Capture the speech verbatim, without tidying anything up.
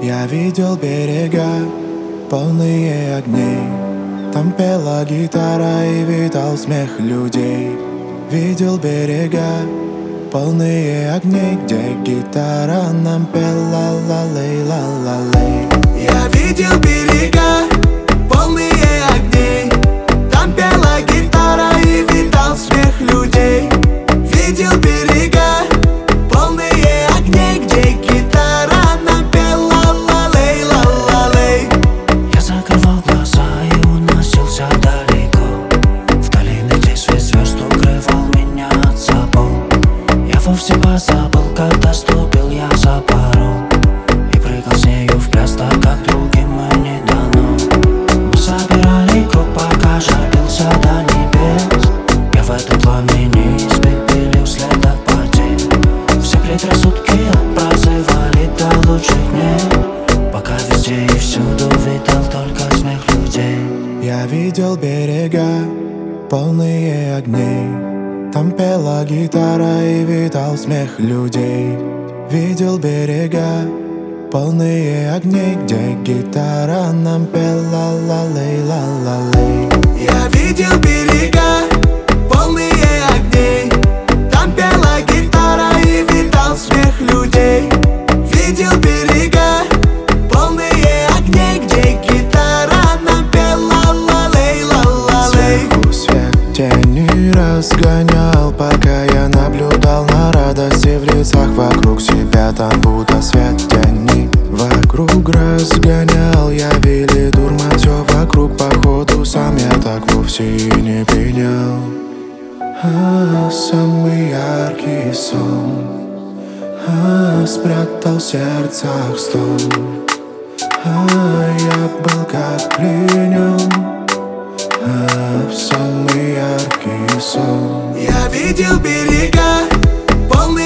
Я видел берега, полные огней. Там пела гитара и витал смех людей. Видел берега, полные огней, где гитара нам пела ла-лей, ла-ла-лей. Я видел берега, полные огней. Там пела гитара и витал смех людей. Видел берега, полные огней, где гитара нам пела ла-лей, ла-ла-лей. Я закрывал глаза и уносился далеко, в долины, где свет звезд укрывал меня от забот. Я вовсе позабыл, когда ступил я за порог и прыгал с нею в пляс, так как другим не дано. Мы собирали круг, пока жалился до небес. Я в этом пламени испепелил след от потерь. Все предрассудки отпраздновали до лучших дней, пока везде и всюду витал только смех людей. Я видел берега, полные огней. Там пела гитара и витал смех людей. Видел берега, полные огней, где гитара нам пела ла-лей, ла-ла-лей. Я видел берега, полные огней. Там пела гитара и витал смех людей. Видел берега, полные огней, где гитара нам пела ла-лей, ла-ла-лей. Сверху свет тени разгонял, пока я наблюдал на радости в лицах вокруг себя. Там будто свет тени вокруг разгонял. Я вели дурман, все вокруг, походу сам я так вовсе и не принял. А, самый яркий сон, а, спрятал в сердцах стон. А, я был как пленен, а, в самый яркий сон. Я видел берега, полные